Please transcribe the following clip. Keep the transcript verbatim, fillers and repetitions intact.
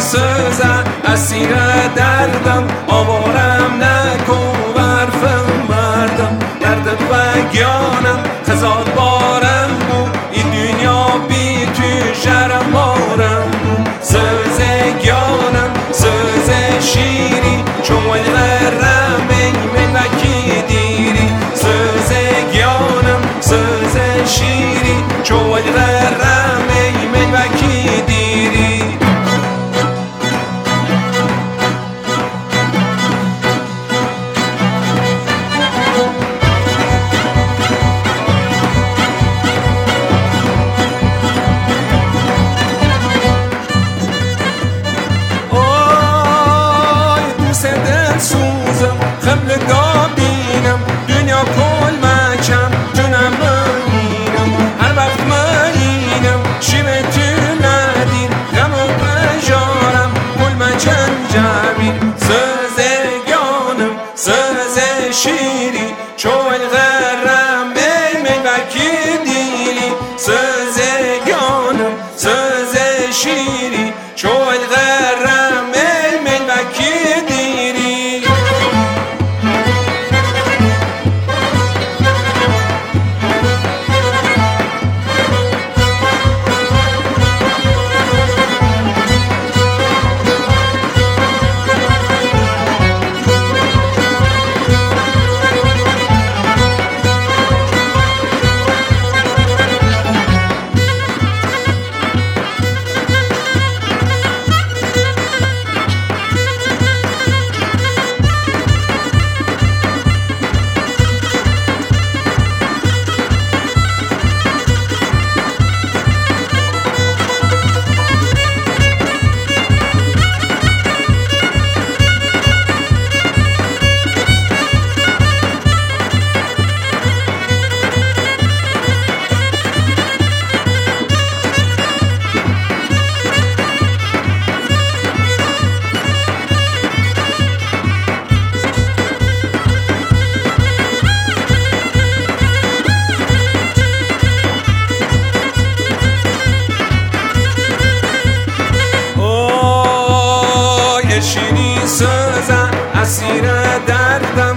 سوزم اسیر دردم آوارم نکن برفم مردم دردت و گیانم خزاد بارم بود این دنیا بی تو شرم بارم بود سوز گیانم سوز شیری چون غرم من وکی دیری سوز گیانم سوز شیری چون غرم من وکی دیری سوزم خمل دابینم دنیا کل مکم جونم منینم هر وقت منینم شیب تو ندیر غم و بجارم کل مکم جمین سوز گانم سوز شیری چول غرم بی من وکی دیلی سوز گانم سوز شیری چول غرم بی من وکی شیری سوزم اسیر دردم